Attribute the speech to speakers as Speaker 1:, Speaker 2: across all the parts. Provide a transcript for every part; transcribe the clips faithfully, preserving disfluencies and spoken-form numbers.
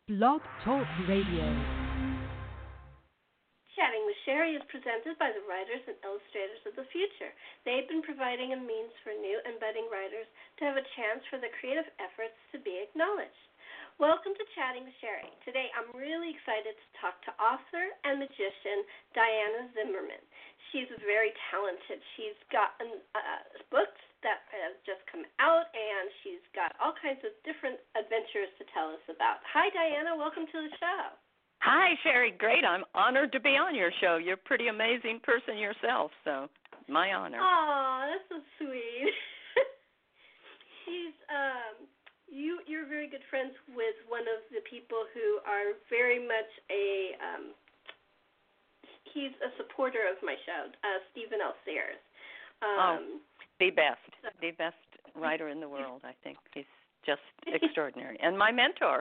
Speaker 1: Blog Talk Radio.
Speaker 2: Chatting with Sherry is presented by the Writers and Illustrators of the Future. They've been providing a means for new and budding writers to have a chance for their creative efforts to be acknowledged. Welcome to Chatting with Sherry. Today I'm really excited to talk to author and magician Diana Zimmerman. She's very talented. She's got uh, books that have just come out, and she's got all kinds of different adventures to tell us about. Hi, Diana. Welcome to the show.
Speaker 3: Hi, Sherry. Great. I'm honored to be on your show. You're a pretty amazing person yourself, so my honor.
Speaker 2: Oh, that's so sweet. She's um, you. You're very good friends with one of the people who are very much a. Um, he's a supporter of my show, uh, Stephen L. Sayers. Um,
Speaker 3: oh, the best, so, the best writer in the world. I think he's just extraordinary, and my mentor.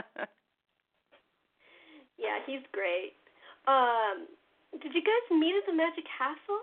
Speaker 2: Yeah, he's great. Um, did you guys meet at the Magic Castle?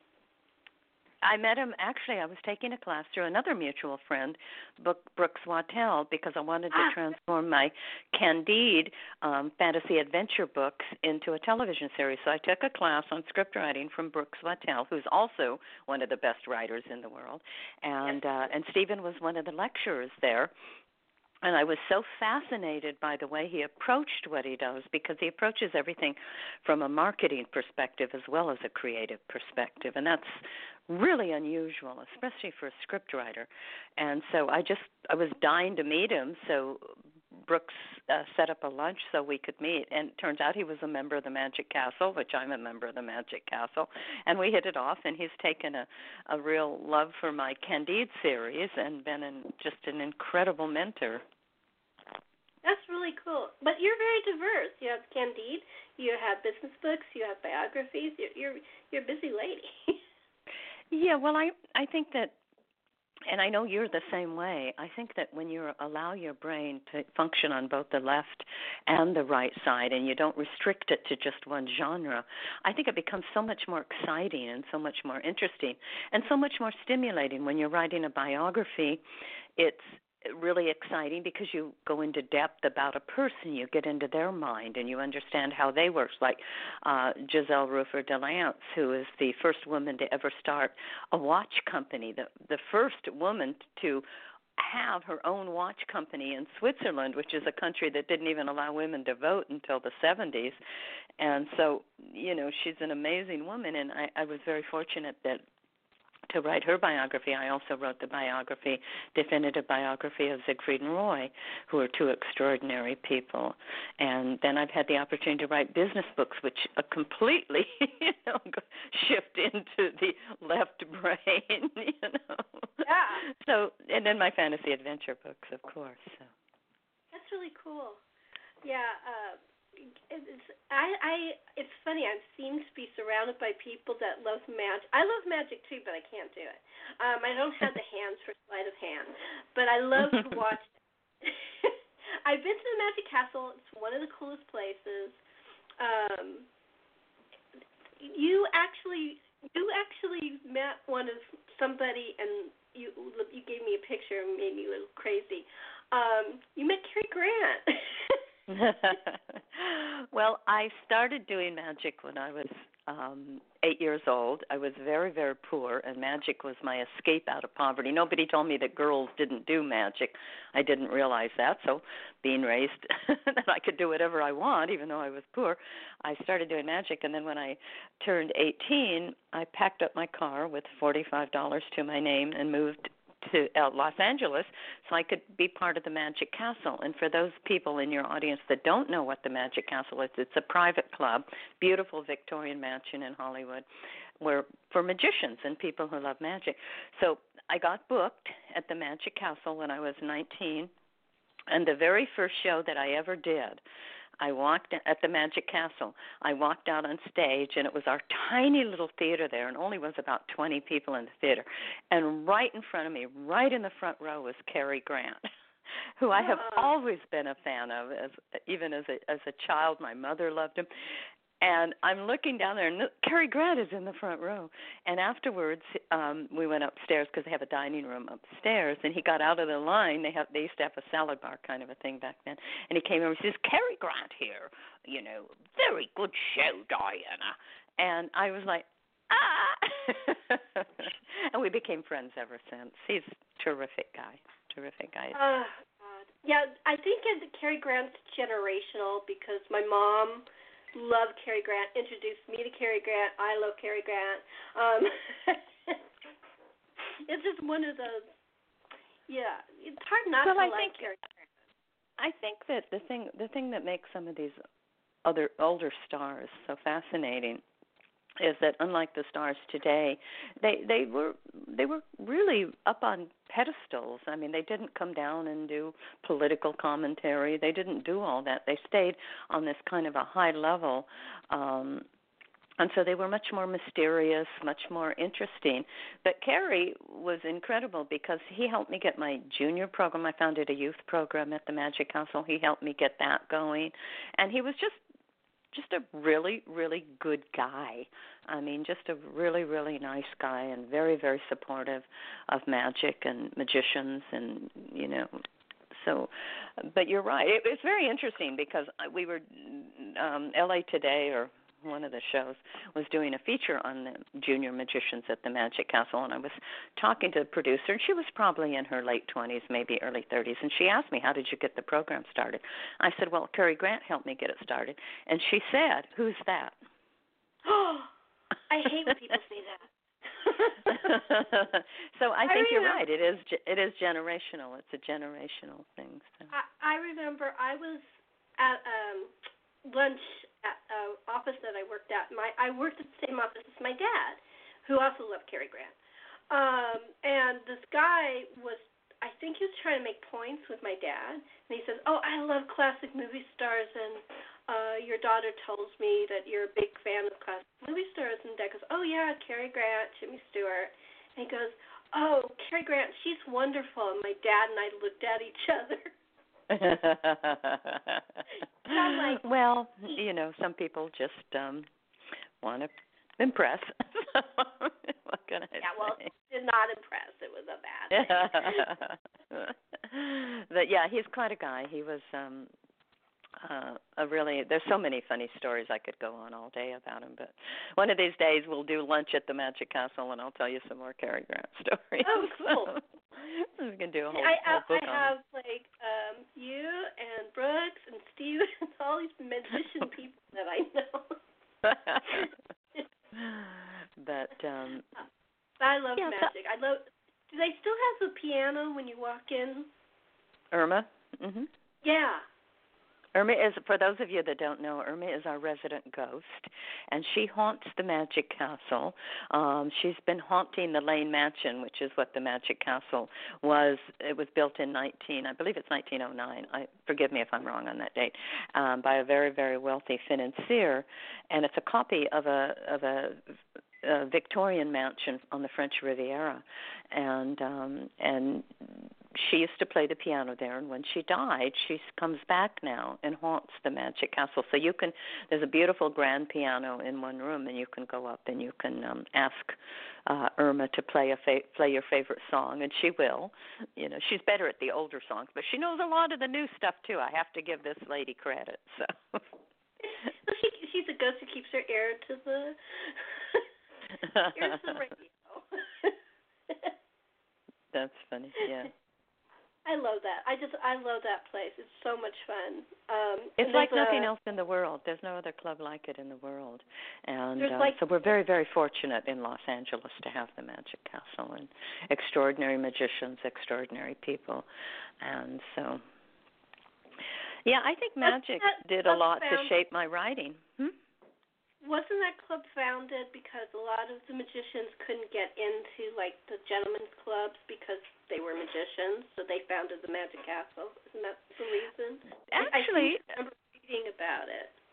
Speaker 3: I met him, actually, I was taking a class through another mutual friend, Brooks Wattell, because I wanted to
Speaker 2: ah.
Speaker 3: transform my Candide um, fantasy adventure books into a television series. So I took a class on script writing from Brooks Wattell, who's also one of the best writers in the world. And, uh, and Stephen was one of the lecturers there. And I was so fascinated by the way he approached what he does, because he approaches everything from a marketing perspective as well as a creative perspective. And that's really unusual, especially for a scriptwriter. And so I just, I was dying to meet him. So Brooks uh, set up a lunch so we could meet. And it turns out he was a member of the Magic Castle, which I'm a member of the Magic Castle. And we hit it off, and he's taken a, a real love for my Candide series and been an, just an incredible mentor.
Speaker 2: That's really cool. But you're very diverse. You have Candide, you have business books, you have biographies. You're you're, you're a busy lady.
Speaker 3: Yeah, well, I I think that, and I know you're the same way, I think that when you allow your brain to function on both the left and the right side, and you don't restrict it to just one genre, I think it becomes so much more exciting and so much more interesting and so much more stimulating. When you're writing a biography, it's really exciting because you go into depth about a person. You get into their mind and you understand how they work, like uh, Giselle Rufer DeLance, who is the first woman to ever start a watch company, the, the first woman to have her own watch company in Switzerland, which is a country that didn't even allow women to vote until the seventies. And so, you know, she's an amazing woman, and I, I was very fortunate that to write her biography. I also wrote the biography, definitive biography of Siegfried and Roy, who are two extraordinary people. And then I've had the opportunity to write business books, which are completely, you know, shift into the left brain, you know.
Speaker 2: Yeah.
Speaker 3: So, and then my fantasy adventure books, of course. So.
Speaker 2: That's really cool. Yeah. Uh, It's I, I it's funny. I seem to be surrounded by people that love magic. I love magic too, but I can't do it. Um, I don't have the hands for sleight of hand, but I love to watch. I've been to the Magic Castle. It's one of the coolest places. Um, you actually you actually met one of somebody, and you you gave me a picture and made me a little crazy. Um, you met Cary Grant.
Speaker 3: Well, I started doing magic when I was um, eight years old. I was very, very poor, and magic was my escape out of poverty. Nobody told me that girls didn't do magic. I didn't realize that, so being raised that I could do whatever I want, even though I was poor, I started doing magic. And then when I turned eighteen, I packed up my car with forty-five dollars to my name and moved to Los Angeles so I could be part of the Magic Castle. And for those people in your audience that don't know what the Magic Castle is, it's a private club, beautiful Victorian mansion in Hollywood, where for magicians and people who love magic. So I got booked at the Magic Castle when I was nineteen, and the very first show that I ever did, I walked at the Magic Castle. I walked out on stage, and it was our tiny little theater there, and only was about twenty people in the theater. And right in front of me, right in the front row, was Cary Grant, who I have always been a fan of, as even as a as a child. My mother loved him. And I'm looking down there, and Cary Grant is in the front row. And afterwards, um, we went upstairs because they have a dining room upstairs. And he got out of the line. They have they used to have a salad bar kind of a thing back then. And he came over and says, "Cary Grant here. You know, very good show, Diana." And I was like, ah. And we became friends ever since. He's a terrific guy. Terrific guy.
Speaker 2: Oh, God. Yeah, I think Cary Grant's generational because my mom loved Cary Grant, introduced me to Cary Grant. I love Cary Grant. Um, it's just one of those, yeah, it's hard not
Speaker 3: well,
Speaker 2: to
Speaker 3: I
Speaker 2: like
Speaker 3: think,
Speaker 2: Cary Grant.
Speaker 3: I think that the thing, the thing that makes some of these other older stars so fascinating is that unlike the stars today, they they were they were really up on pedestals. I mean, they didn't come down and do political commentary. They didn't do all that. They stayed on this kind of a high level, um, and so they were much more mysterious, much more interesting. But Cary was incredible because he helped me get my junior program. I founded a youth program at the Magic Castle. He helped me get that going, and he was just just a really, really good guy. I mean, just a really, really nice guy and very, very supportive of magic and magicians and, you know, so, but you're right. It, it's very interesting because we were, um, L A Today or one of the shows was doing a feature on the junior magicians at the Magic Castle, and I was talking to the producer, and she was probably in her late twenties, maybe early thirties, and she asked me, how did you get the program started? I said, well, Cary Grant helped me get it started. And she said, who's that?
Speaker 2: Oh, I hate when people say that.
Speaker 3: So I,
Speaker 2: I
Speaker 3: think
Speaker 2: remember,
Speaker 3: you're right. It is it is generational. It's a generational thing. So.
Speaker 2: I, I remember I was at um, lunch at an office that I worked at. My I worked at the same office as my dad, who also loved Cary Grant. Um, and this guy was, I think he was trying to make points with my dad. And he says, "Oh, I love classic movie stars, and uh, your daughter tells me that you're a big fan of classic movie stars." And Dad goes, "Oh yeah, Cary Grant, Jimmy Stewart." And he goes, "Oh, Cary Grant, she's wonderful." And my dad and I looked at each other. like,
Speaker 3: well, you know, some people just um want to impress. What can I
Speaker 2: yeah,
Speaker 3: say?
Speaker 2: well, did not impress. It was a bad thing.
Speaker 3: But yeah, he's quite a guy. He was um uh a really, there's so many funny stories I could go on all day about him, but one of these days we'll do lunch at the Magic Castle and I'll tell you some more Cary Grant stories.
Speaker 2: Oh, cool.
Speaker 3: So we can do a whole,
Speaker 2: I,
Speaker 3: whole book
Speaker 2: I
Speaker 3: on
Speaker 2: have it. like um you and Brooks and Steve and all these magician people that I know.
Speaker 3: But um
Speaker 2: I love
Speaker 3: yeah,
Speaker 2: magic. I love. Do they still have the piano when you walk in?
Speaker 3: Irma. Mhm.
Speaker 2: Yeah.
Speaker 3: Irma is, for those of you that don't know, Irma is our resident ghost, and she haunts the Magic Castle. Um, she's been haunting the Lane Mansion, which is what the Magic Castle was. It was built in nineteen, I believe it's nineteen oh nine. I forgive me if I'm wrong on that date, um, by a very, very wealthy financier, and it's a copy of a of a a Victorian mansion on the French Riviera, and um, and she used to play the piano there. And when she died, she comes back now and haunts the Magic Castle. So you can, there's a beautiful grand piano in one room, and you can go up and you can um, ask uh, Irma to play a fa- play your favorite song, and she will. You know, she's better at the older songs, but she knows a lot of the new stuff too. I have to give this lady credit. So.
Speaker 2: Well, she, she's a ghost who keeps her ear to the. Here's the radio.
Speaker 3: That's funny, yeah.
Speaker 2: I love that. I just, I love that place. It's so much fun. Um,
Speaker 3: it's like nothing
Speaker 2: a,
Speaker 3: else in the world. There's no other club like it in the world. And uh,
Speaker 2: like,
Speaker 3: so we're very, very fortunate in Los Angeles to have the Magic Castle and extraordinary magicians, extraordinary people. And so, yeah, I think magic did a lot to shape my writing. Hmm?
Speaker 2: Wasn't that club founded because a lot of the magicians couldn't get into, like, the gentlemen's clubs because they were magicians, so they founded the Magic Castle? Isn't that the reason?
Speaker 3: Actually,
Speaker 2: I, I remember reading about it.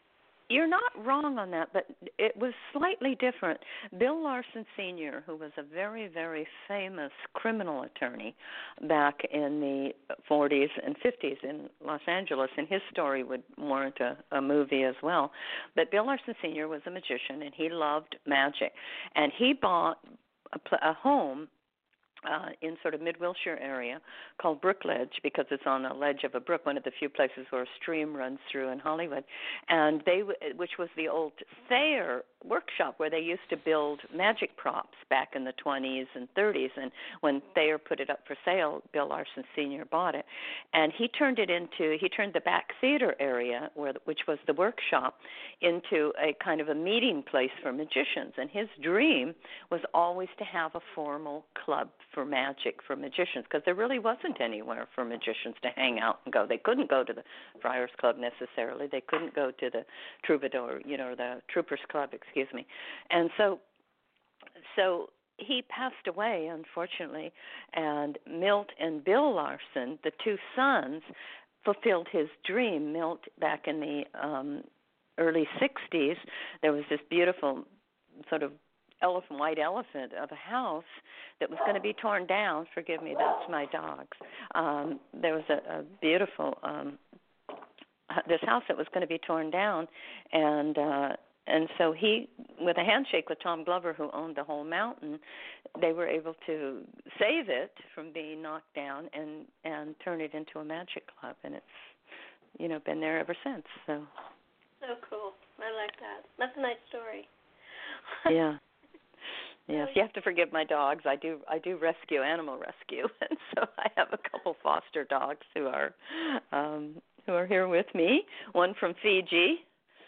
Speaker 3: you're not wrong on that, but it was slightly different. Bill Larson Senior, who was a very, very famous criminal attorney back in the forties and fifties in Los Angeles, and his story would warrant a, a movie as well. But Bill Larson Senior was a magician, and he loved magic. And he bought a, a home Uh, in sort of mid-Wilshire area called Brookledge, because it's on a ledge of a brook, one of the few places where a stream runs through in Hollywood, and they, which was the old Thayer workshop where they used to build magic props back in the twenties and thirties, and when Thayer put it up for sale, Bill Larson Senior bought it, and he turned it into, he turned the back theater area, where which was the workshop, into a kind of a meeting place for magicians, and his dream was always to have a formal club for magic for magicians, because there really wasn't anywhere for magicians to hang out and go. They couldn't go to the Friars Club necessarily. They couldn't go to the Troubadour, you know, the Troopers Club, excuse me. And so, so he passed away, unfortunately, and Milt and Bill Larson, the two sons, fulfilled his dream. Milt, back in the um, early sixties, there was this beautiful sort of elephant, white elephant of a house that was going to be torn down. Forgive me, that's my dogs. Um, there was a, a beautiful um, this house that was going to be torn down, and uh, and so he, with a handshake with Tom Glover, who owned the whole mountain, they were able to save it from being knocked down and and turn it into a magic club, and it's you know been there ever since. So.
Speaker 2: So cool. I like that. That's a nice story.
Speaker 3: Yeah. Yes, you have to forgive my dogs. I do I do rescue, animal rescue, and so I have a couple foster dogs who are um, who are here with me. One from Fiji.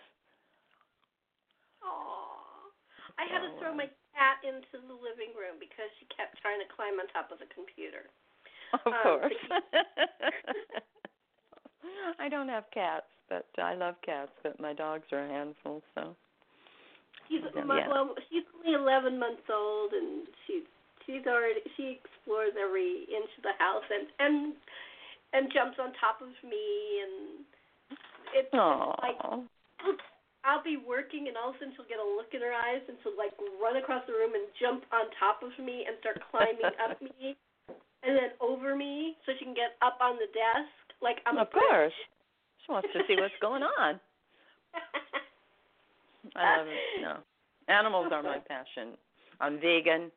Speaker 2: Aww. I had to throw my cat into the living room because she kept trying to climb on top of the computer.
Speaker 3: Of um, course. I don't have cats, but I love cats, but my dogs are a handful, so.
Speaker 2: She's yeah. well. She's only eleven months old, and she she's already she explores every inch of the house, and and and jumps on top of me, and it's, it's like I'll be working, and all of a sudden she'll get a look in her eyes, and she'll like run across the room and jump on top of me and start climbing up me, and then over me, so she can get up on the desk like I'm.
Speaker 3: Of
Speaker 2: a
Speaker 3: course, she wants to see what's going on. I love it. No, animals are my passion. I'm vegan.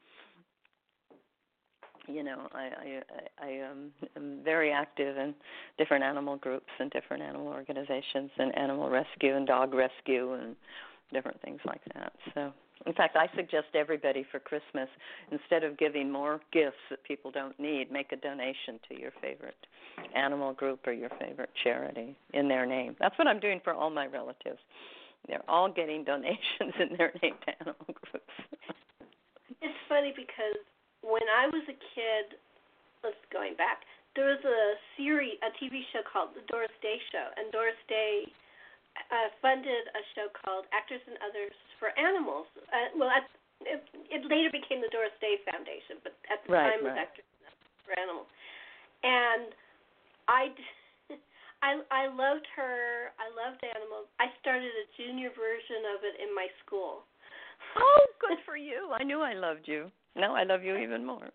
Speaker 3: You know, I I I um, am very active in different animal groups and different animal organizations and animal rescue and dog rescue and different things like that. So, in fact, I suggest everybody for Christmas, instead of giving more gifts that people don't need, make a donation to your favorite animal group or your favorite charity in their name. That's what I'm doing for all my relatives. They're all getting donations in their name to animal groups.
Speaker 2: It's funny because when I was a kid, let's going back, there was a series, a T V show called The Doris Day Show, and Doris Day uh, funded a show called Actors and Others for Animals. Uh, well, at, it, it later became the Doris Day Foundation, but at the
Speaker 3: right,
Speaker 2: time it was
Speaker 3: right.
Speaker 2: Actors and Others for Animals. And I I I loved her. I loved animals. I started a junior version of it in my school.
Speaker 3: Oh, good for you. I knew I loved you. Now I love you even more.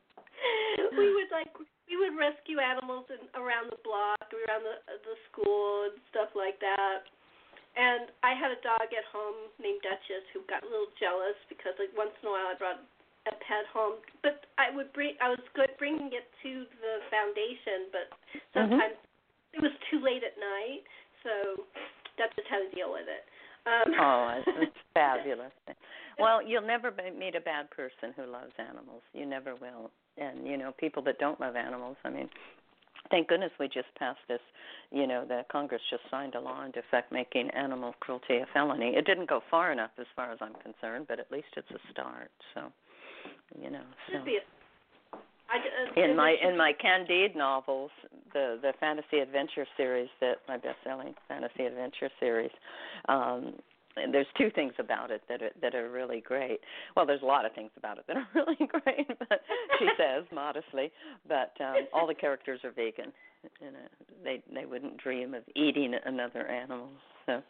Speaker 2: we would like we would rescue animals in, around the block, around the the school and stuff like that. And I had a dog at home named Duchess who got a little jealous because like once in a while I brought a pet home, but I would bring I was good bringing it to the foundation, but sometimes. Mm-hmm. It was too late at night, so that's just how to deal with it. Um,
Speaker 3: oh, it's fabulous. Well, you'll never meet a bad person who loves animals. You never will. And, you know, people that don't love animals, I mean, thank goodness we just passed this, you know, the Congress just signed a law into effect making animal cruelty a felony. It didn't go far enough as far as I'm concerned, but at least it's a start. So, you know. So.
Speaker 2: I, uh,
Speaker 3: in my in my Candide novels, the the fantasy adventure series, that my best-selling fantasy adventure series, um, there's two things about it that are, that are really great. Well, there's a lot of things about it that are really great, but she says modestly. But um, all the characters are vegan. You know, they they wouldn't dream of eating another animal. So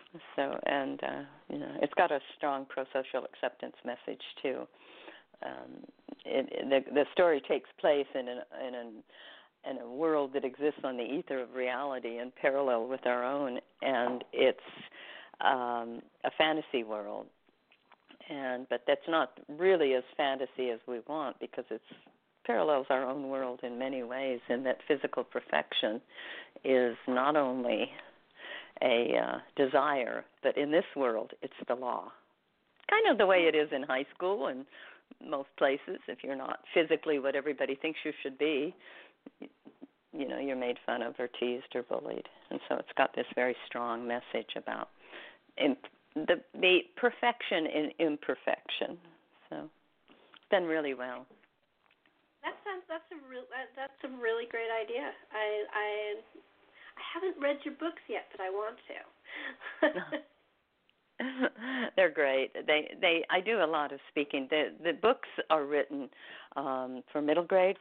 Speaker 3: So, and uh, you know, it's got a strong pro-social acceptance message too. Um, it, it, the, the story takes place in an, in an in a world that exists on the ether of reality in parallel with our own, and it's um, a fantasy world. And but that's not really as fantasy as we want, because it's parallels our own world in many ways, in that physical perfection is not only a uh, desire, but in this world it's the law. Kind of the way it is in high school and most places. If you're not physically what everybody thinks you should be, you know, you're made fun of or teased or bullied. And so it's got this very strong message about imp- the, the perfection in imperfection. So it's done really well.
Speaker 2: That sounds that's a real that, that's a really great idea. I I I haven't read your books yet, but I want to.
Speaker 3: They're great. They they I do a lot of speaking. The the books are written um, for middle grade,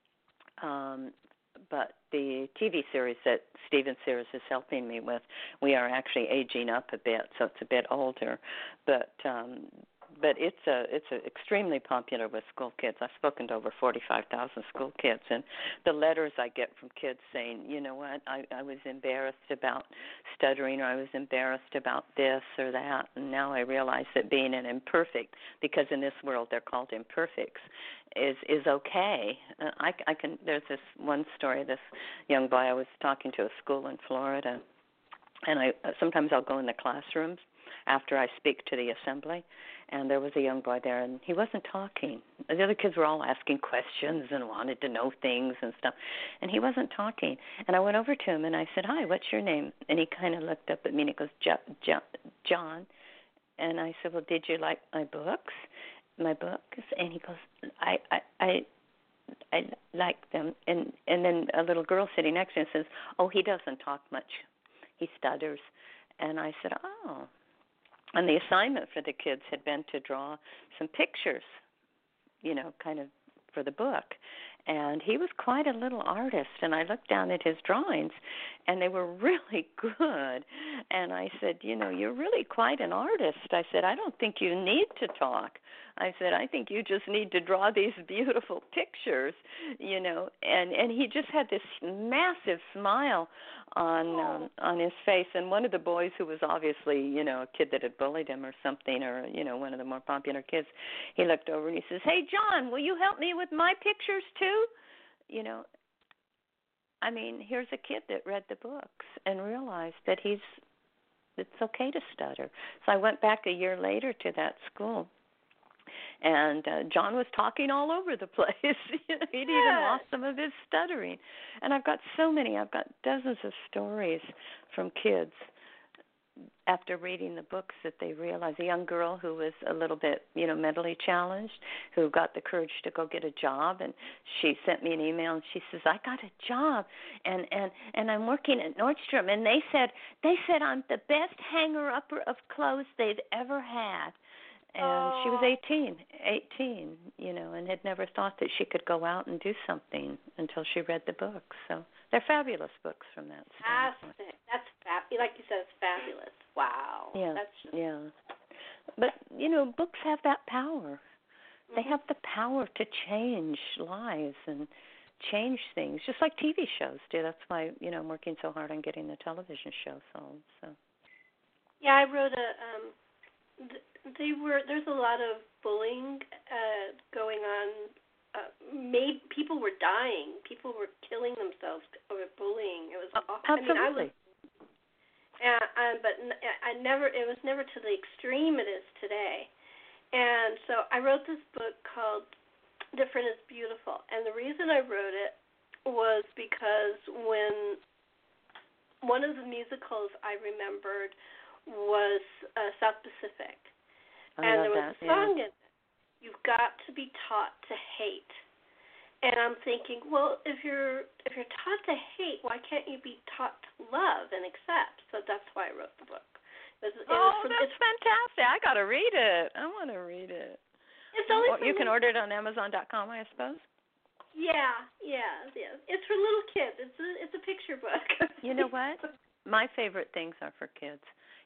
Speaker 3: um, but the T V series that Stephen Sears is helping me with, we are actually aging up a bit, so it's a bit older. But um, but it's a it's a extremely popular with school kids. I've spoken to over forty-five thousand school kids, and the letters I get from kids saying, you know what, I, I was embarrassed about stuttering, or I was embarrassed about this or that, and now I realize that being an imperfect, because in this world they're called imperfects, is is okay. Uh, I, I can. There's this one story. This young boy, I was talking to a school in Florida, and I sometimes I'll go in the classrooms after I speak to the assembly, and there was a young boy there, and he wasn't talking. The other kids were all asking questions and wanted to know things and stuff, and he wasn't talking. And I went over to him, and I said, hi, what's your name? And he kind of looked up at me, and he goes, jo- jo- John. And I said, well, did you like my books? My books? And he goes, I, I, I, I like them. And, and then a little girl sitting next to him says, oh, he doesn't talk much. He stutters. And I said, oh. And the assignment for the kids had been to draw some pictures, you know, kind of for the book. And he was quite a little artist, and I looked down at his drawings, and they were really good. And I said, you know, you're really quite an artist. I said, I don't think you need to talk. I said, I think you just need to draw these beautiful pictures, you know. And, and he just had this massive smile on um, on his face. And one of the boys, who was obviously, you know, a kid that had bullied him or something, or, you know, one of the more popular kids, he looked over and he says, hey, John, will you help me with my pictures too? You know, I mean, here's a kid that read the books and realized that he's, it's okay to stutter. So I went back a year later to that school, and uh, John was talking all over the place. You know, he'd
Speaker 2: yeah.
Speaker 3: even lost some of his stuttering. And I've got so many, I've got dozens of stories from kids after reading the books that they realized. A young girl who was a little bit, you know, mentally challenged, who got the courage to go get a job, and she sent me an email, and she says, I got a job, and and and I'm working at Nordstrom, and they said they said I'm the best hanger-upper of clothes they've ever had. And
Speaker 2: oh.
Speaker 3: she was eighteen, eighteen, you know, and had never thought that she could go out and do something until she read the books. So they're fabulous books from that standpoint.
Speaker 2: Fantastic. That's fab- like you said, it's fabulous. Wow.
Speaker 3: Yeah,
Speaker 2: That's just...
Speaker 3: yeah. But, you know, books have that power. Mm-hmm. They have the power to change lives and change things, just like T V shows do. That's why, you know, I'm working so hard on getting the television show sold. So.
Speaker 2: Yeah, I wrote a... Um, th- they were. There's a lot of bullying uh, going on. Uh, made people were dying. People were killing themselves over bullying. It was
Speaker 3: oh,
Speaker 2: awful.
Speaker 3: Absolutely.
Speaker 2: I mean, I was, uh, uh, but n- I never. It was never to the extreme it is today. And so I wrote this book called "Different is Beautiful." And the reason I wrote it was because when one of the musicals I remembered was uh, South Pacific.
Speaker 3: I
Speaker 2: and
Speaker 3: love
Speaker 2: there was
Speaker 3: that,
Speaker 2: a song
Speaker 3: yeah.
Speaker 2: in it, you've got to be taught to hate. And I'm thinking, well, if you're if you're taught to hate, why can't you be taught to love and accept? So that's why I wrote the book. It was, it
Speaker 3: oh,
Speaker 2: was from,
Speaker 3: that's
Speaker 2: it's,
Speaker 3: fantastic. I got to read it. I want to read it.
Speaker 2: It's only
Speaker 3: well, you can
Speaker 2: little,
Speaker 3: order it on Amazon dot com, I suppose.
Speaker 2: Yeah, yeah, yeah. It's for little kids. It's a, it's a picture book.
Speaker 3: You know what? My favorite things are for kids.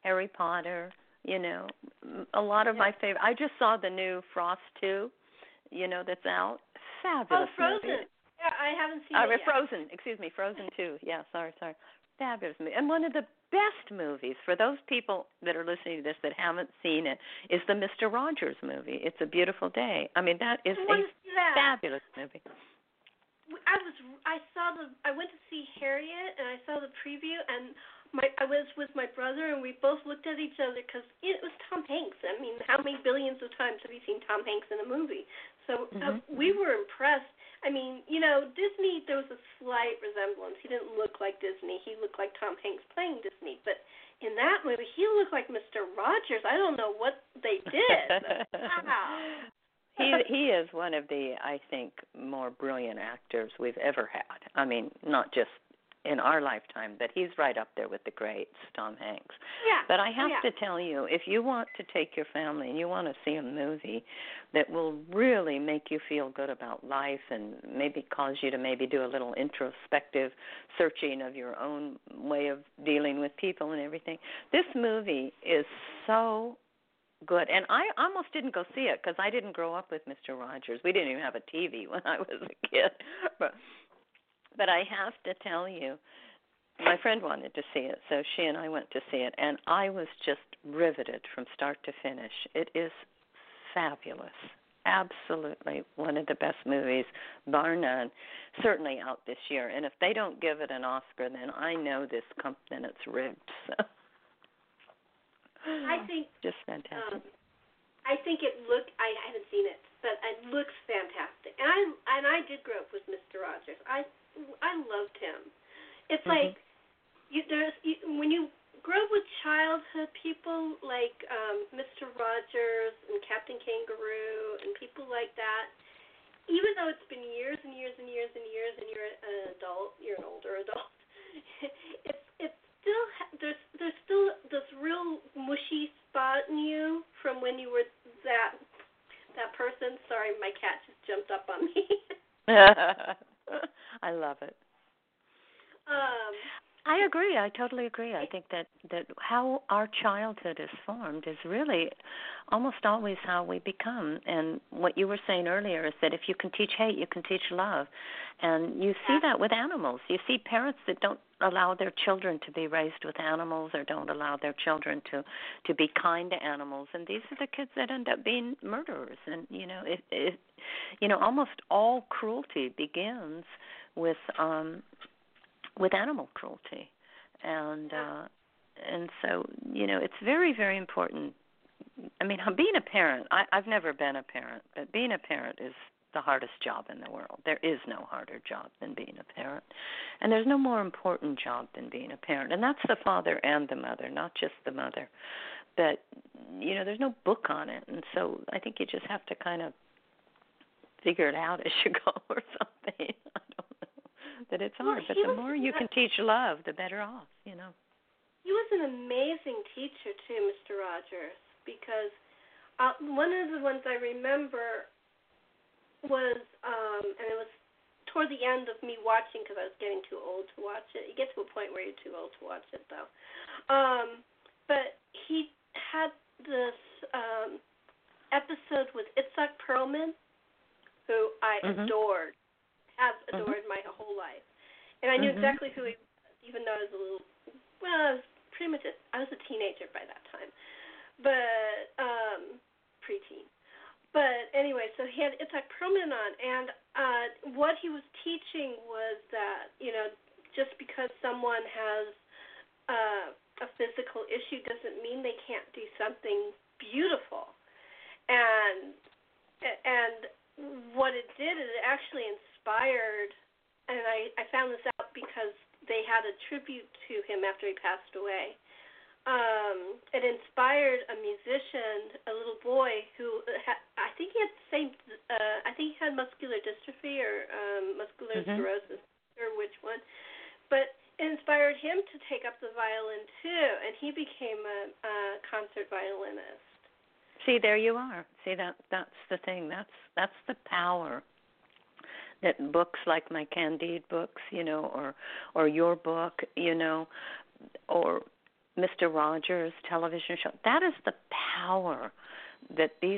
Speaker 3: Harry Potter, you know, a lot of
Speaker 2: yeah.
Speaker 3: my favorite. I just saw the new Frost two, you know, that's out. Fabulous
Speaker 2: Oh, Frozen.
Speaker 3: movie.
Speaker 2: Yeah, I haven't seen
Speaker 3: Uh,
Speaker 2: it yet.
Speaker 3: Frozen, excuse me, Frozen two. Yeah, sorry, sorry. Fabulous movie. And one of the best movies, for those people that are listening to this that haven't seen it, is the Mister Rogers movie. It's a Beautiful Day. I mean, that is
Speaker 2: I
Speaker 3: a
Speaker 2: want to see that.
Speaker 3: fabulous movie.
Speaker 2: I was I saw the I went to see Harriet and I saw the preview and my I was with my brother and we both looked at each other because it was Tom Hanks. I mean, how many billions of times have you seen Tom Hanks in a movie? So uh,
Speaker 3: Mm-hmm.
Speaker 2: we were impressed. I mean, you know, Disney, there was a slight resemblance. He didn't look like Disney. He looked like Tom Hanks playing Disney. But in that movie, he looked like Mister Rogers. I don't know what they did. But, wow.
Speaker 3: He he is one of the, I think, more brilliant actors we've ever had. I mean, not just in our lifetime, but he's right up there with the greats, Tom Hanks.
Speaker 2: Yeah.
Speaker 3: But I have
Speaker 2: yeah.
Speaker 3: to tell you, if you want to take your family and you want to see a movie that will really make you feel good about life and maybe cause you to maybe do a little introspective searching of your own way of dealing with people and everything, this movie is so good. And I almost didn't go see it because I didn't grow up with Mister Rogers. We didn't even have a T V when I was a kid. But, but I have to tell you, my friend wanted to see it, so she and I went to see it, and I was just riveted from start to finish. It is fabulous. Absolutely one of the best movies, bar none, certainly out this year. And if they don't give it an Oscar, then I know this company, then it's rigged. So.
Speaker 2: I think
Speaker 3: just fantastic.
Speaker 2: Um, I think it look. I haven't seen it, but it looks fantastic. And I and I did grow up with Mister Rogers. I I loved him. It's
Speaker 3: mm-hmm.
Speaker 2: like you, there's you, when you grow up with childhood people like um, Mister Rogers and Captain Kangaroo and people like that. Even though it's been years and years and years and years, and you're an adult, you're an older adult. it's it's still there's there's still this real mushy spot in you from when you were that that person. Sorry, my cat just jumped up on me.
Speaker 3: I love it.
Speaker 2: Um,
Speaker 3: I agree. I totally agree. I think that, that how our childhood is formed is really almost always how we become. And what you were saying earlier is that if you can teach hate, you can teach love. And you see that with animals. You see parents that don't allow their children to be raised with animals or don't allow their children to, to be kind to animals. And these are the kids that end up being murderers. And, you know, it, it, you know, almost all cruelty begins with um, with animal cruelty. And uh, and so, you know, it's very, very important. I mean, being a parent, I, I've never been a parent, but being a parent is the hardest job in the world. There is no harder job than being a parent. And there's no more important job than being a parent. And that's the father and the mother, not just the mother. But, you know, there's no book on it. And so I think you just have to kind of figure it out as you go or something. I don't know. That it's hard.
Speaker 2: Well,
Speaker 3: but
Speaker 2: he
Speaker 3: the
Speaker 2: was,
Speaker 3: more you can teach love, the better off, you know.
Speaker 2: He was an amazing teacher, too, Mister Rogers, because uh, one of the ones I remember was, um, and it was toward the end of me watching because I was getting too old to watch it. You get to a point where you're too old to watch it, though. Um, but he had this um, episode with Itzhak Perlman, who I mm-hmm. adored, have adored mm-hmm. my whole life. And I knew mm-hmm. exactly who he was, even though I was a little, well, I was pretty much, a, I was a teenager by that time, but um, preteen. But anyway, so he had Itzhak Perlman on, and uh, what he was teaching was that, you know, just because someone has uh, a physical issue doesn't mean they can't do something beautiful. And and what it did is it actually inspired, and I, I found this out because they had a tribute to him after he passed away. Um, it inspired a musician, a little boy who ha- I think he had the same. Uh, I think he had muscular dystrophy or um, muscular mm-hmm. sclerosis, or which one. But it inspired him to take up the violin too, and he became a, a concert violinist.
Speaker 3: See, there you are. See, that that's the thing. That's that's the power that books like my Candide books, you know, or or your book, you know, or Mister Rogers television show. That is the power that these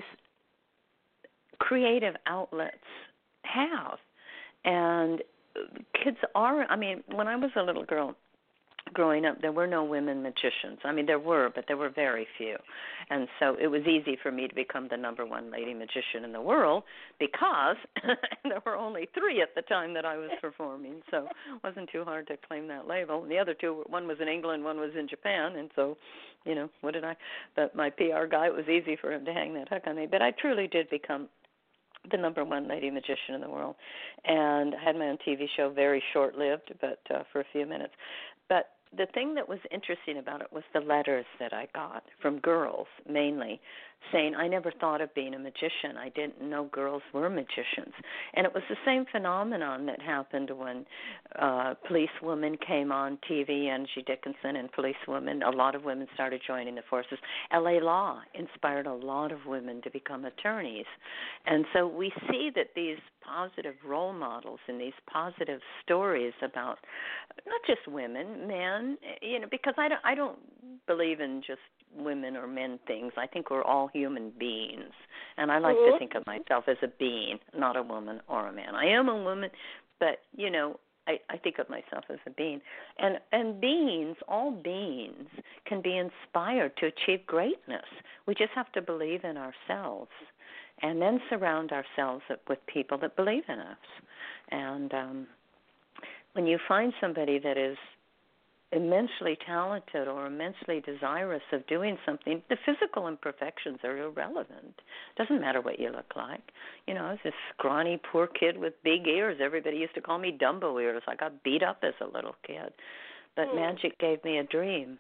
Speaker 3: creative outlets have. And kids are, I mean, when I was a little girl growing up, there were no women magicians. I mean, there were, but there were very few. And so it was easy for me to become the number one lady magician in the world because there were only three at the time that I was performing. So it wasn't too hard to claim that label. And the other two, one was in England, one was in Japan. And so, you know, what did I, but my P R guy, it was easy for him to hang that hook on me. But I truly did become the number one lady magician in the world. And I had my own T V show, very short-lived, but uh, for a few minutes. But the thing that was interesting about it was the letters that I got from girls, mainly, saying, I never thought of being a magician. I didn't know girls were magicians. And it was the same phenomenon that happened when uh, Policewoman came on T V, Angie Dickinson and Policewoman. A lot of women started joining the forces. L A Law inspired a lot of women to become attorneys. And so we see that these positive role models and these positive stories about not just women, men, you know, because I don't, I don't believe in just women or men things. I think we're all human beings, and I like mm-hmm. to think of myself as a being, not a woman or a man. I am a woman, but, you know, I, I think of myself as a being. And, and beings, all beings, can be inspired to achieve greatness. We just have to believe in ourselves and then surround ourselves with people that believe in us. And um, when you find somebody that is immensely talented or immensely desirous of doing something, the physical imperfections are irrelevant. Doesn't matter what you look like. You know, I was this scrawny, poor kid with big ears. Everybody used to call me Dumbo ears. I got beat up as a little kid. But mm. magic gave me a dream.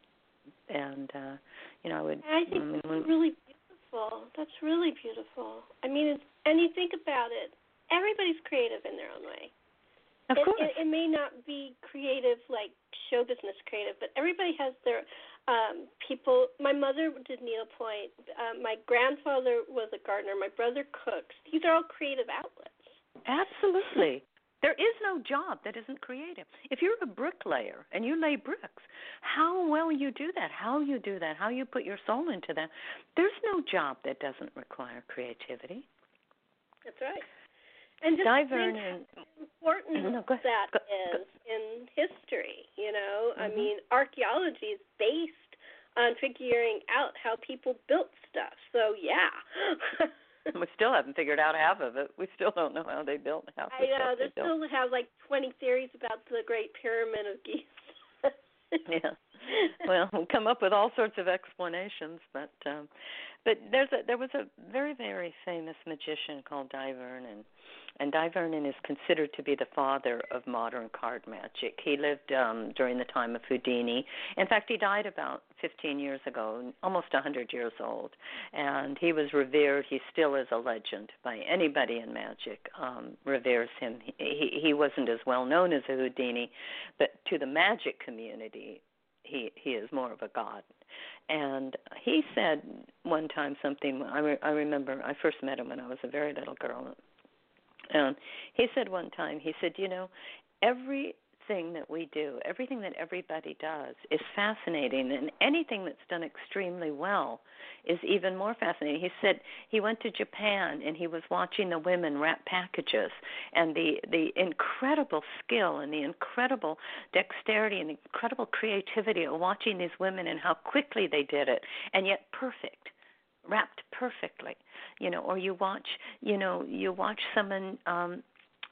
Speaker 3: And, uh, you know, I would...
Speaker 2: I think I mean, that's really beautiful. That's really beautiful. I mean, it's, and you think about it, everybody's creative in their own way.
Speaker 3: Of
Speaker 2: it,
Speaker 3: course.
Speaker 2: It, it may not be creative like show business creative, but everybody has their um, people. My mother did needlepoint. Uh, my grandfather was a gardener. My brother cooks. These are all creative outlets.
Speaker 3: Absolutely. There is no job that isn't creative. If you're a bricklayer and you lay bricks, how well you do that, how you do that, how you put your soul into that, there's no job that doesn't require creativity.
Speaker 2: That's right. And just
Speaker 3: Dive
Speaker 2: think
Speaker 3: in
Speaker 2: how important
Speaker 3: no, go,
Speaker 2: that
Speaker 3: go,
Speaker 2: is
Speaker 3: go.
Speaker 2: in history, you know.
Speaker 3: Mm-hmm.
Speaker 2: I mean, archaeology is based on figuring out how people built stuff. So, yeah.
Speaker 3: We still haven't figured out half of it. We still don't know how they built half
Speaker 2: I
Speaker 3: the
Speaker 2: know.
Speaker 3: stuff
Speaker 2: They
Speaker 3: they
Speaker 2: still
Speaker 3: built.
Speaker 2: have like twenty theories about the Great Pyramid of Giza.
Speaker 3: Yeah. Well, we'll come up with all sorts of explanations, but um, but there's a there was a very very famous magician called Dai Vernon, and Dai Vernon is considered to be the father of modern card magic. He lived um, during the time of Houdini. In fact, he died about fifteen years ago, almost one hundred years old, and he was revered. He still is a legend by anybody in magic. Um, reveres him. He, he he wasn't as well known as a Houdini, but to the magic community, he he is more of a god. And he said one time something, I, re, I remember I first met him when I was a very little girl. Um, he said one time, he said, you know, everything that we do, everything that everybody does is fascinating, and anything that's done extremely well is even more fascinating. He said he went to Japan and he was watching the women wrap packages, and the, the incredible skill and the incredible dexterity and the incredible creativity of watching these women and how quickly they did it, and yet perfect. Wrapped perfectly, you know, or you watch, you know, you watch someone, um,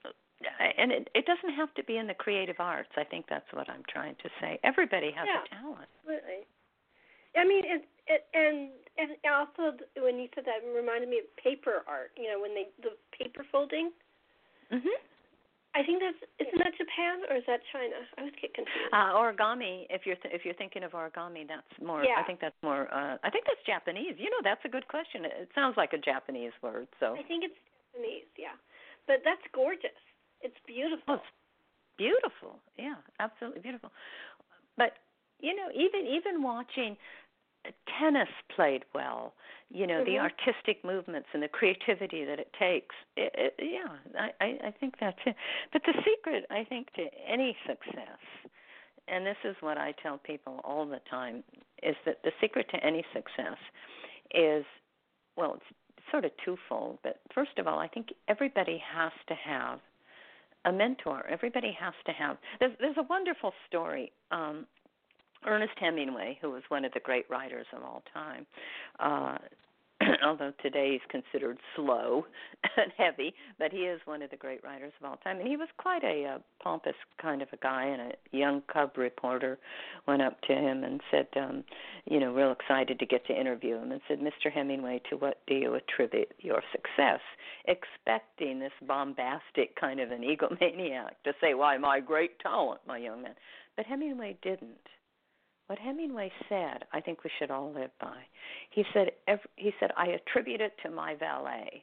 Speaker 3: and it, it doesn't have to be in the creative arts. I think that's what I'm trying to say. Everybody has
Speaker 2: yeah,
Speaker 3: a talent.
Speaker 2: Absolutely. I mean, it, it, and and also when you said that, it reminded me of paper art. You know, when they the paper folding.
Speaker 3: Mhm.
Speaker 2: I think that's isn't that Japan or is that China? I always get confused.
Speaker 3: Uh, origami. If you're th- if you're thinking of origami, that's more.
Speaker 2: Yeah.
Speaker 3: I think that's more. Uh, I think that's Japanese. You know, that's a good question. It, it sounds like a Japanese word. So.
Speaker 2: I think it's Japanese. Yeah, but that's gorgeous. It's beautiful.
Speaker 3: Oh, it's beautiful. Yeah, absolutely beautiful. But you know, even even watching tennis played well, you know, mm-hmm. the artistic movements and the creativity that it takes. It, it, yeah, I, I, I think that's it. But the secret, I think, to any success and this is what I tell people all the time, is that the secret to any success is, well, it's sort of twofold. But first of all, I think everybody has to have a mentor. Everybody has to have. There's, there's a wonderful story. Um, Ernest Hemingway, who was one of the great writers of all time, uh, although today he's considered slow and heavy, but he is one of the great writers of all time. And he was quite a uh, pompous kind of a guy, and a young cub reporter went up to him and said, um, you know, real excited to get to interview him, and said, Mister Hemingway, to what do you attribute your success? Expecting this bombastic kind of an egomaniac to say, why, my great talent, my young man. But Hemingway didn't. What Hemingway said, I think we should all live by. He said, every, he said, I attribute it to my valet.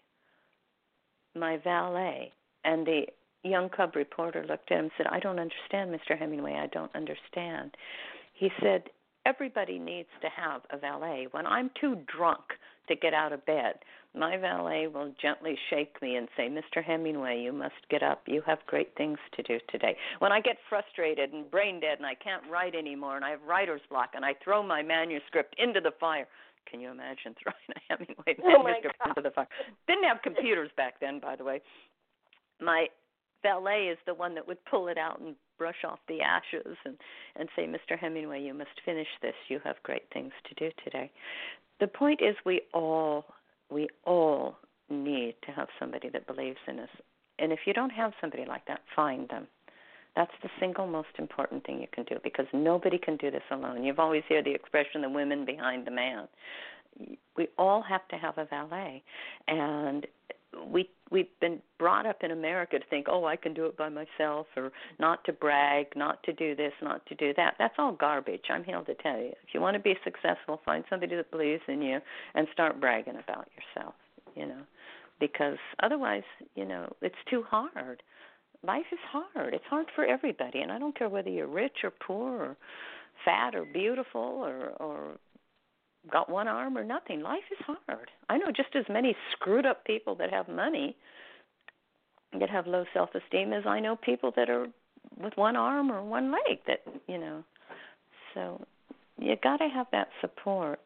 Speaker 3: My valet. And the young cub reporter looked at him and said, I don't understand, Mister Hemingway, I don't understand. He said, everybody needs to have a valet. When I'm too drunk to get out of bed, my valet will gently shake me and say, Mister Hemingway, you must get up. You have great things to do today. When I get frustrated and brain dead and I can't write anymore and I have writer's block and I throw my manuscript into the fire. Can you imagine throwing a Hemingway manuscript
Speaker 2: oh
Speaker 3: into the fire? Didn't have computers back then, by the way. My valet is the one that would pull it out and brush off the ashes and, and say, Mister Hemingway, you must finish this. You have great things to do today. The point is we all we all need to have somebody that believes in us. And if you don't have somebody like that, find them. That's the single most important thing you can do, because nobody can do this alone. You've always heard the expression, the women behind the man. We all have to have a valet. And we, we've been brought up in America to think, oh, I can do it by myself, or not to brag, not to do this, not to do that. That's all garbage. I'm here to tell you. If you want to be successful, find somebody that believes in you and start bragging about yourself, you know, because otherwise, you know, it's too hard. Life is hard. It's hard for everybody, and I don't care whether you're rich or poor or fat or beautiful or, or got one arm or nothing. Life is hard. I know just as many screwed up people that have money that have low self-esteem as I know people that are with one arm or one leg that, you know. So you got to have that support.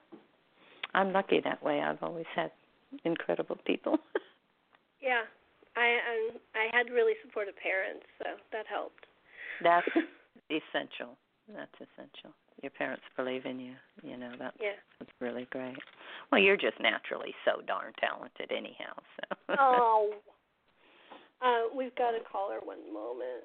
Speaker 3: I'm lucky that way. I've always had incredible people.
Speaker 2: Yeah. I um, I had really supportive parents, so that helped.
Speaker 3: That's essential. That's essential. Your parents believe in you. You know, that,
Speaker 2: yeah.
Speaker 3: That's really great. Well, you're just naturally so darn talented anyhow. So.
Speaker 2: Oh. Uh, we've got a caller. One moment.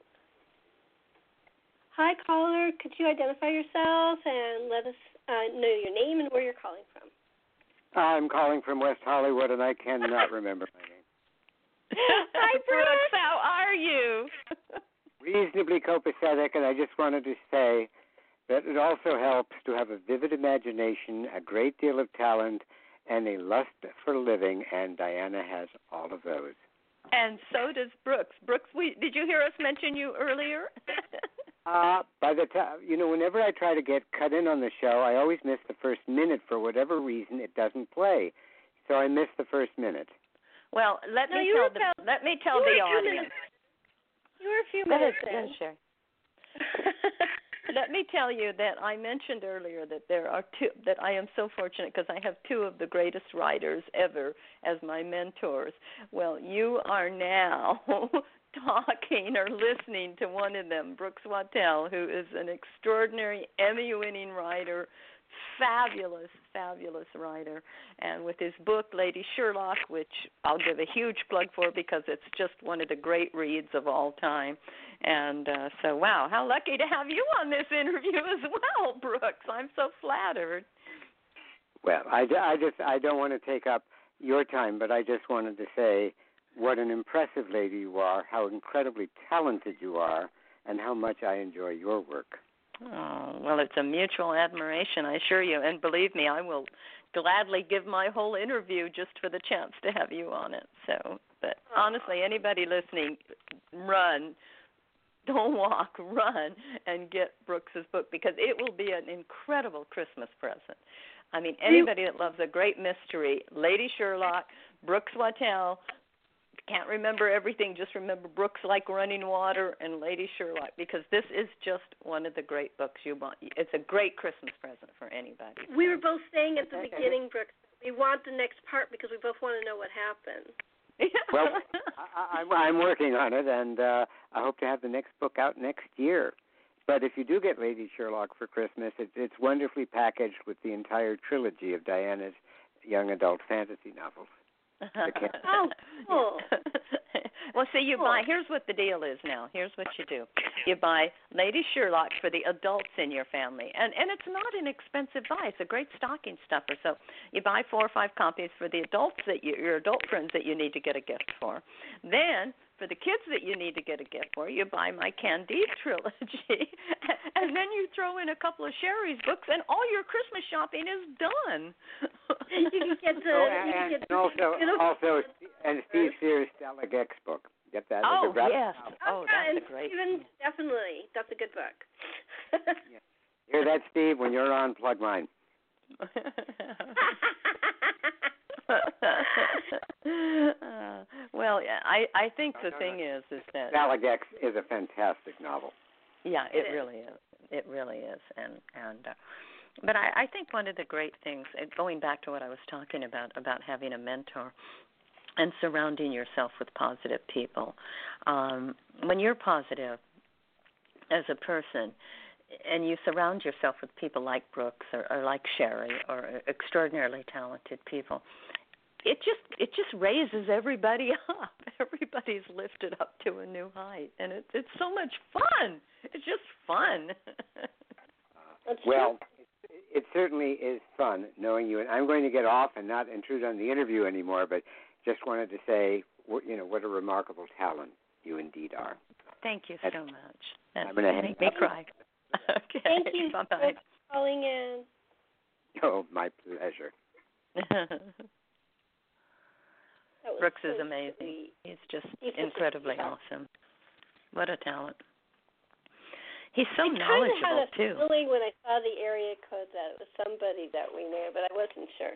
Speaker 2: Hi, caller. Could you identify yourself and let us uh, know your name and where you're calling from?
Speaker 4: I'm calling from West Hollywood, and I cannot remember my name.
Speaker 3: Hi, Brooks. How are you?
Speaker 4: Reasonably copacetic, and I just wanted to say that it also helps to have a vivid imagination, a great deal of talent, and a lust for living, and Diana has all of those.
Speaker 3: And so does Brooks. Brooks, we, did you hear us mention you earlier?
Speaker 4: uh, by the time, you know, whenever I try to get cut in on the show, I always miss the first minute for whatever reason. It doesn't play, so I miss the first minute.
Speaker 3: Well, let
Speaker 2: no,
Speaker 3: me tell the about, let me tell the audience.
Speaker 2: You were a few
Speaker 3: Go
Speaker 2: minutes
Speaker 3: ahead,
Speaker 2: in.
Speaker 3: Sherry. Let me tell you that I mentioned earlier that there are two, that I am so fortunate because I have two of the greatest writers ever as my mentors. Well, you are now talking or listening to one of them, Brooks Wattell, who is an extraordinary Emmy-winning writer, fabulous, fabulous writer. And with his book, Lady Sherlock, which I'll give a huge plug for because it's just one of the great reads of all time. And uh, so, wow, how lucky to have you on this interview as well, Brooks. I'm so flattered.
Speaker 4: Well, I, I just I don't want to take up your time, but I just wanted to say what an impressive lady you are, how incredibly talented you are, and how much I enjoy your work.
Speaker 3: Oh, well, it's a mutual admiration, I assure you. And believe me, I will gladly give my whole interview just for the chance to have you on it. So, but honestly, anybody listening, run. Don't walk, run, and get Brooks's book because it will be an incredible Christmas present. I mean, anybody that loves a great mystery, Lady Sherlock, Brooks Wattell, can't remember everything, just remember Brooks Like Running Water and Lady Sherlock, because this is just one of the great books you want. It's a great Christmas present for anybody.
Speaker 2: We were both saying at the beginning, Brooks, we want the next part because we both want to know what happened.
Speaker 4: Well, I, I'm, I'm working on it, and uh, I hope to have the next book out next year. But if you do get Lady Sherlock for Christmas, it's, it's wonderfully packaged with the entire trilogy of Diana's young adult fantasy novels.
Speaker 2: Oh, cool.
Speaker 3: Well, see, you
Speaker 2: cool.
Speaker 3: buy, here's what the deal is now. Here's what you do. You buy Lady Sherlock for the adults in your family. And and it's not an expensive buy. It's a great stocking stuffer. So you buy four or five copies for the adults, that you, your adult friends that you need to get a gift for. Then, for the kids that you need to get a gift for, you buy my Candide trilogy. And then you throw in a couple of Sherry's books, and all your Christmas shopping is done.
Speaker 2: You can get the,
Speaker 4: oh,
Speaker 2: you can
Speaker 4: and,
Speaker 2: get
Speaker 4: and also,
Speaker 2: the,
Speaker 4: also, and Steve Sears' Stella Gex book. Get that?
Speaker 3: Oh,
Speaker 4: as a wrap-
Speaker 3: yes.
Speaker 2: Oh,
Speaker 3: Oh,
Speaker 2: yeah,
Speaker 3: that's
Speaker 2: and
Speaker 3: a great
Speaker 2: Stephen, definitely. That's a good book.
Speaker 4: Yeah. Hear that, Steve? When you're on, plug mine.
Speaker 3: uh, well, I I think
Speaker 4: no,
Speaker 3: the
Speaker 4: no,
Speaker 3: thing
Speaker 4: no.
Speaker 3: is is that
Speaker 4: Stella Gex is a fantastic novel.
Speaker 3: yeah,
Speaker 2: It
Speaker 3: it,
Speaker 2: is.
Speaker 3: really is. It really is, and and uh, but I, I think one of the great things, going back to what I was talking about about having a mentor and surrounding yourself with positive people, um, when you're positive as a person, and you surround yourself with people like Brooks or, or like Sherry or extraordinarily talented people, it just it just raises everybody up. Everybody's lifted up to a new height, and it, it's so much fun. It's just fun.
Speaker 2: That's
Speaker 4: Well, it, it certainly is fun knowing you. And I'm going to get off and not intrude on the interview anymore, but just wanted to say, you know, what a remarkable talent you indeed are.
Speaker 3: Thank you
Speaker 4: That's,
Speaker 3: so much. That
Speaker 4: I'm gonna
Speaker 3: made me cry. Okay.
Speaker 2: Thank you
Speaker 3: Bye-bye.
Speaker 2: for calling in.
Speaker 4: Oh, my pleasure.
Speaker 2: That was
Speaker 3: Brooks
Speaker 2: so
Speaker 3: is amazing.
Speaker 2: sweet.
Speaker 3: He's just
Speaker 2: He's such a
Speaker 3: incredibly
Speaker 2: sweetheart.
Speaker 3: awesome. What a talent. He's so
Speaker 2: I kind of
Speaker 3: knowledgeable,
Speaker 2: had a
Speaker 3: too.
Speaker 2: feeling when I saw the area code that it was somebody that we knew, but I wasn't sure.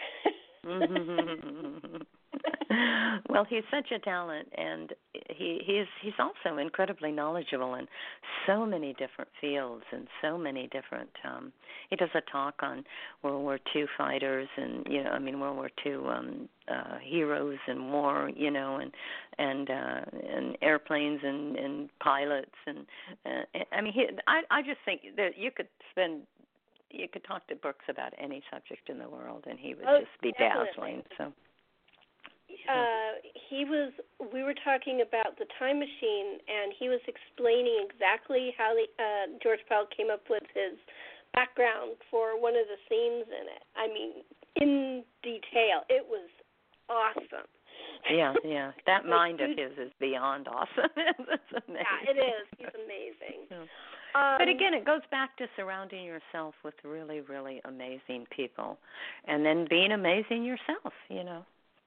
Speaker 3: Well, he's such a talent, and he he's he's also incredibly knowledgeable in so many different fields and so many different. Um, he does a talk on World War Two fighters and you know, I mean World War Two um, uh, heroes in war, you know, and and uh, and airplanes and, and pilots and uh, I mean, he, I I just think that you could spend. You could talk to Brooks about any subject in the world, and he would
Speaker 2: Oh,
Speaker 3: just be
Speaker 2: definitely.
Speaker 3: dazzling. So.
Speaker 2: Uh, he was. We were talking about the time machine, and he was explaining exactly how the, uh, George Pell came up with his background for one of the scenes in it. I mean, in detail. It was awesome.
Speaker 3: Yeah, yeah. That
Speaker 2: Like,
Speaker 3: mind of
Speaker 2: dude-
Speaker 3: his is beyond awesome. It's amazing.
Speaker 2: Yeah, it is. He's amazing.
Speaker 3: Yeah.
Speaker 2: Um,
Speaker 3: But again, it goes back to surrounding yourself with really, really amazing people, and then being amazing yourself. You know.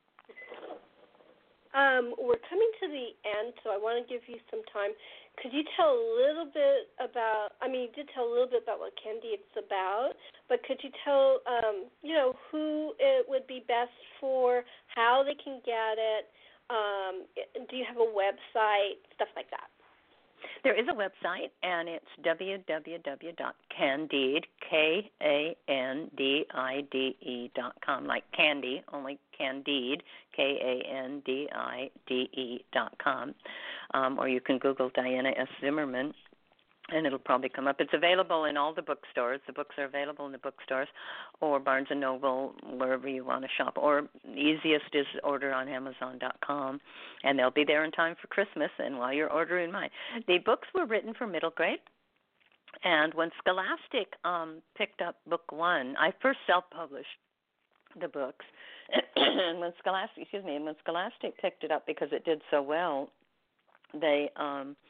Speaker 2: Um, we're coming to the end, so I want to give you some time. Could you tell a little bit about, I mean, you did tell a little bit about what Candide's about, but could you tell, um, you know, who it would be best for, how they can get it, um, do you have a website, stuff like that?
Speaker 3: There is a website, and it's w w w dot candide, K A N D I D E dot com, like candy, only Candide, K A N D I D E dot com. Um, or you can Google Diana S. Zimmerman, and it'll probably come up. It's available in all the bookstores. The books are available in the bookstores or Barnes and Noble, wherever you want to shop. Or the easiest is order on amazon dot com, and they'll be there in time for Christmas and while you're ordering mine. The books were written for middle grade, and when Scholastic um, picked up book one, I first self-published the books, and when Scholastic, excuse me, and when Scholastic picked it up because it did so well, they um,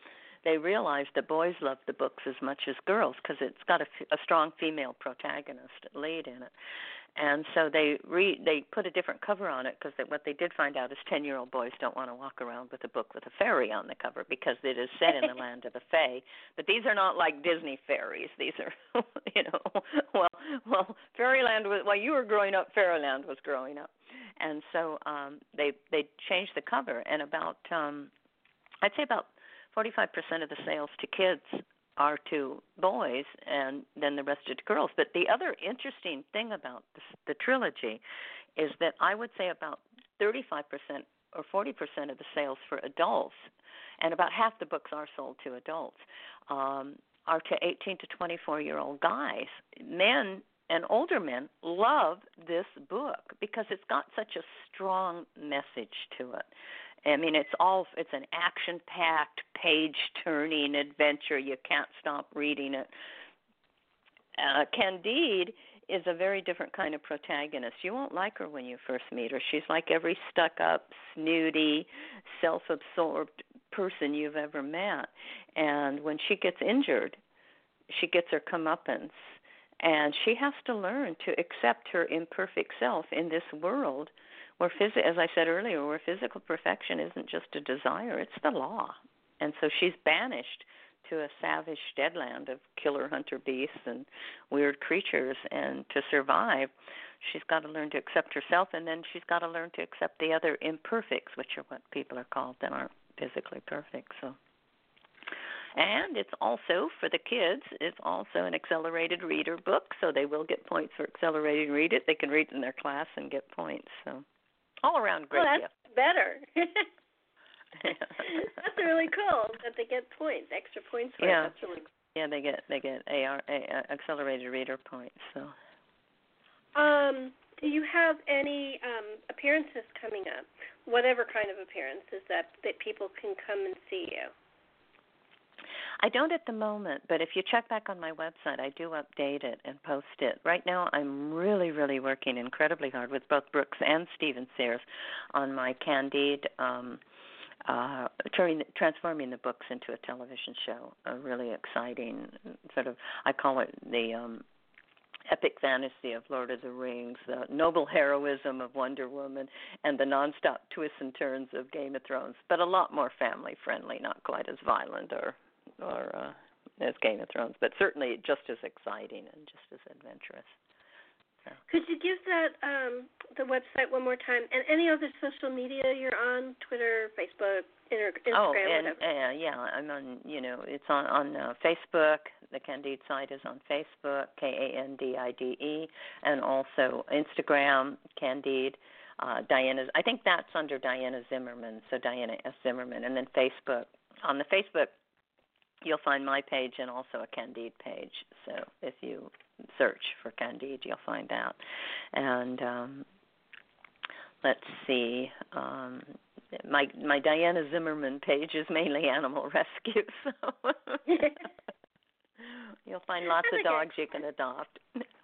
Speaker 3: they realized that boys love the books as much as girls because it's got a, f- a strong female protagonist lead in it. And so they re, they put a different cover on it because what they did find out is ten-year-old boys don't want to walk around with a book with a fairy on the cover because it is set in the land of the Fae. But these are not like Disney fairies. These are, you know, well, well, Fairyland was, while you were growing up, Fairyland was growing up. And so um, they they changed the cover, and about, um, I'd say about forty-five percent of the sales to kids are to boys, and then the rest are to girls. But the other interesting thing about this, the trilogy is that I would say about thirty-five percent or forty percent of the sales for adults, and about half the books are sold to adults, um, are to eighteen to twenty-four-year-old guys. Men and older men love this book because it's got such a strong message to it. I mean, it's all it's an action-packed, page-turning adventure. You can't stop reading it. Uh, Candide is a very different kind of protagonist. You won't like her when you first meet her. She's like every stuck-up, snooty, self-absorbed person you've ever met. And when she gets injured, she gets her comeuppance. And she has to learn to accept her imperfect self in this world where, phys- as I said earlier, where physical perfection isn't just a desire, it's the law. And so she's banished to a savage deadland of killer hunter beasts and weird creatures. And to survive, she's got to learn to accept herself, and then she's got to learn to accept the other imperfects, which are what people are called that aren't physically perfect. So. And it's also, for the kids, it's also an accelerated reader book, so they will get points for accelerating read it. They can read it in their class and get points. So all around great
Speaker 2: oh,
Speaker 3: gift.
Speaker 2: That's better. That's really cool that they get points, extra points for
Speaker 3: yeah.
Speaker 2: it. That's really cool.
Speaker 3: Yeah, they get they get A R, A, uh, accelerated reader points. So.
Speaker 2: Um, do you have any um, appearances coming up? Whatever kind of appearances that, that people can come and see you.
Speaker 3: I don't at the moment, but if you check back on my website, I do update it and post it. Right now, I'm really, really working incredibly hard with both Brooks and Stephen Sayers on my Candide, um, uh, turning, transforming the books into a television show. A really exciting sort of, I call it the um, epic fantasy of Lord of the Rings, the noble heroism of Wonder Woman, and the nonstop twists and turns of Game of Thrones, but a lot more family-friendly, not quite as violent or or uh, as Game of Thrones, but certainly just as exciting and just as adventurous. So.
Speaker 2: Could you give that um, the website one more time, and any other social media you're on, Twitter, Facebook, Instagram,
Speaker 3: oh, and,
Speaker 2: whatever?
Speaker 3: Uh, yeah, I'm on, you know, it's on, on uh, Facebook. The Candide site is on Facebook, K A N D I D E, and also Instagram, Candide. Uh, Diana, I think that's under Diana Zimmerman, so Diana S. Zimmerman, and then Facebook. On the Facebook, you'll find my page and also a Candide page. So if you search for Candide, you'll find out. And um, let's see, um, my my Diana Zimmerman page is mainly animal rescue. So you'll find lots
Speaker 2: That's
Speaker 3: of
Speaker 2: okay.
Speaker 3: dogs you can adopt,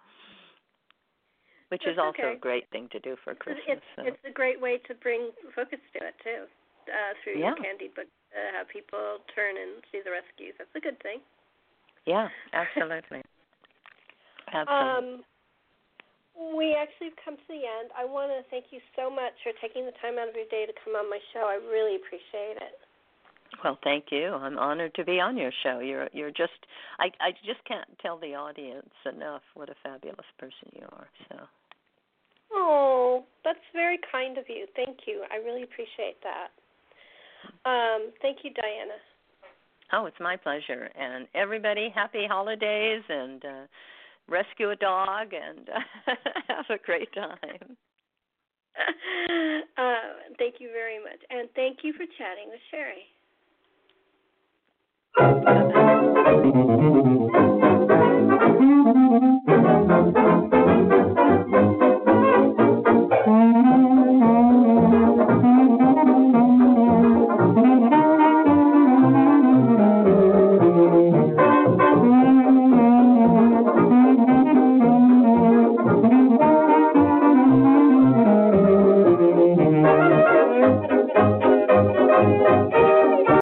Speaker 3: which
Speaker 2: That's
Speaker 3: is also
Speaker 2: okay.
Speaker 3: a great thing to do for Christmas.
Speaker 2: It's,
Speaker 3: so.
Speaker 2: it's a great way to bring focus to it, too, uh, through
Speaker 3: yeah.
Speaker 2: your Candide book. Uh, have people turn and see the rescues. That's a good thing.
Speaker 3: Yeah, absolutely. absolutely.
Speaker 2: Um, we actually have come to the end. I want to thank you so much for taking the time out of your day to come on my show. I really appreciate it.
Speaker 3: Well, thank you. I'm honored to be on your show. You're you're just I I just can't tell the audience enough what a fabulous person you are. So.
Speaker 2: Oh, that's very kind of you. Thank you. I really appreciate that. Um, thank you, Diana.
Speaker 3: Oh, it's my pleasure. And everybody, happy holidays, and uh, rescue a dog, and uh, have a great time.
Speaker 2: Uh, thank you very much. And thank you for chatting with Sherry.
Speaker 3: Bye-bye.